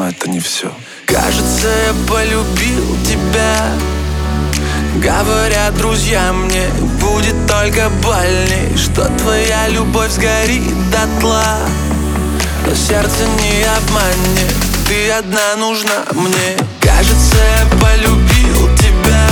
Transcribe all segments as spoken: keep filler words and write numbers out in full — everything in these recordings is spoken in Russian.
но это не все. Кажется, я полюбил тебя. Говорят друзья мне, будет только больней, что твоя любовь сгорит дотла. Но сердце не обманет, ты одна нужна мне. Кажется, я полюбил тебя.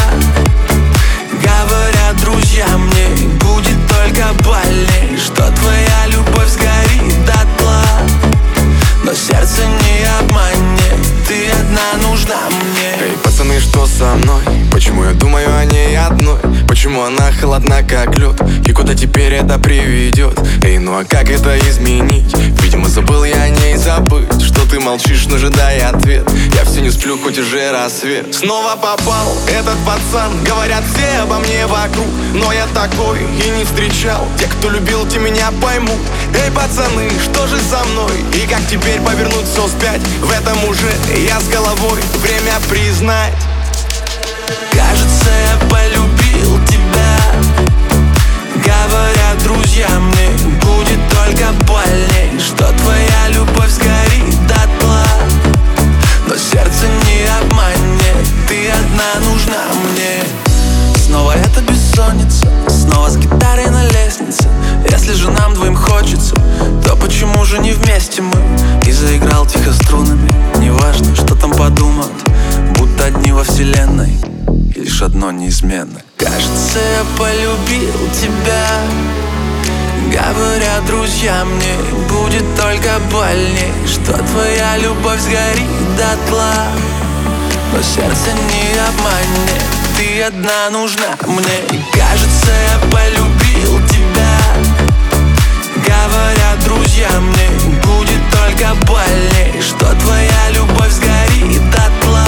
Говорят друзья мне, будет только больней, что твоя любовь сгорит дотла. Но сердце не обманет, ты одна нужна мне. Эй, пацаны, что со мной? Почему я думаю о ней одной? Почему она холодна, как лед? И куда теперь это приведет? Эй, ну а как это изменить? Видимо, забыл я о ней забыть. Что ты молчишь, но ожидай ответ. Я все не сплю, хоть уже рассвет. Снова попал этот пацан. Говорят все обо мне вокруг, но я такой и не встречал. Те, кто любил, те меня поймут. Эй, пацаны, что же со мной? И как теперь повернуть все вспять? В этом уже я с головой, время признать. Кажется, я полюбил тебя. Говорят друзья мне, будет только больней, что твоя любовь сгорит дотла. Но сердце не обманет, ты одна нужна мне. Снова эта бессонница, снова с гитарой на лестнице. Если же нам двоим хочется, то почему же не вместе мы? И заиграл тихо струнами. Неважно, что там подумают, будто одни во вселенной, и лишь одно неизменно. Кажется, я полюбил тебя. Говорят друзья мне, будет только больней, что твоя любовь сгорит дотла. Но сердце не обманет, ты одна нужна мне. И кажется, я полюбил тебя. Говорят друзья мне, будет только больней, что твоя любовь сгорит дотла.